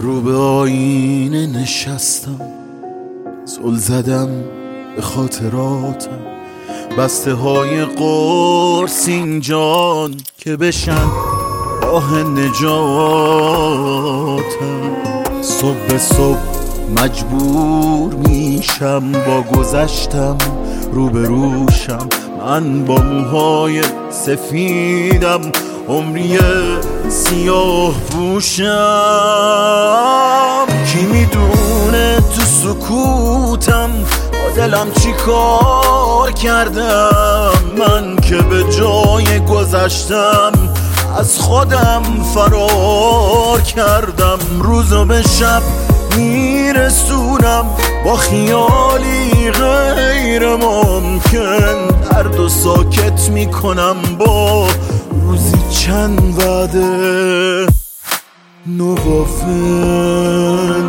رو به آینه نشستم، زل زدم به خاطراتم، بسته های قرص اینجان که بشن راه نجاتم. صبح به صبح مجبور میشم با گذشتم روبروشم، من با موهای سفیدم عمری سیاه پوشم. کی میدونه تو سکوتم با دلم چی کار کردم، من که به جای گذشتم از خودم فرار کردم. روزو به شب میرسونم با خیالی غیر ممکن، درد و ساکت میکنم با روزی چند وعده نوافل.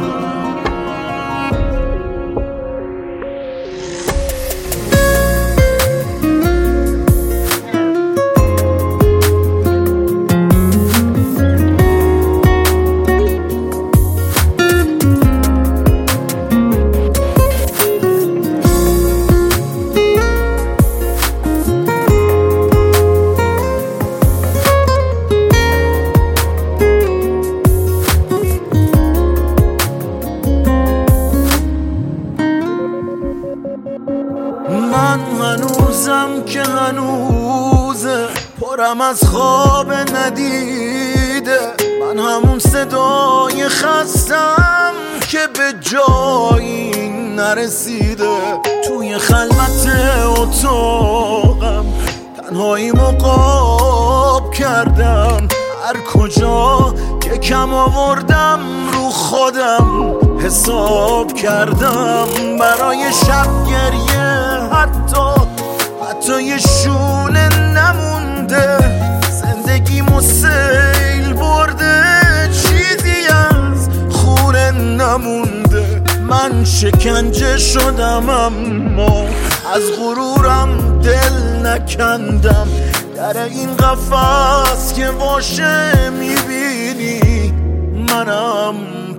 من هنوزم که هنوزه پرم از خواب ندیده، من همون صدای خستم که به جایی نرسیده. توی خلوت اتاقم تنهایی مقاب کردم، هر کجا که کم آوردم رو خودم حساب کردم. برای شب گریه حتی یه شونه نمونده، زندگیمو سیل برده چیزی از خونه نمونده. من شکنجه شدم اما از غرورم دل نکندم، در این قفس که باشه میبینی منم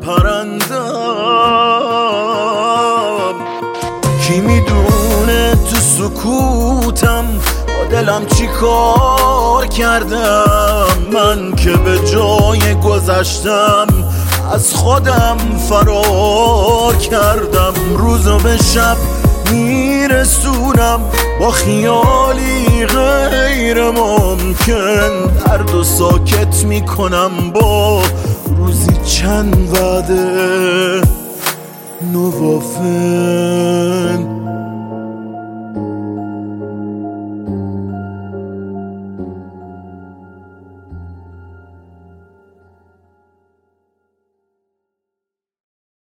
پرندم. کی میدونه تو سکوتم با دلم چی کار کردم، من که به جای گذشتم از خودم فرار کردم. روزو به شب میرسونم با خیالی غیر ممکن، درد و ساکت میکنم با روزی چند وعده نوافل.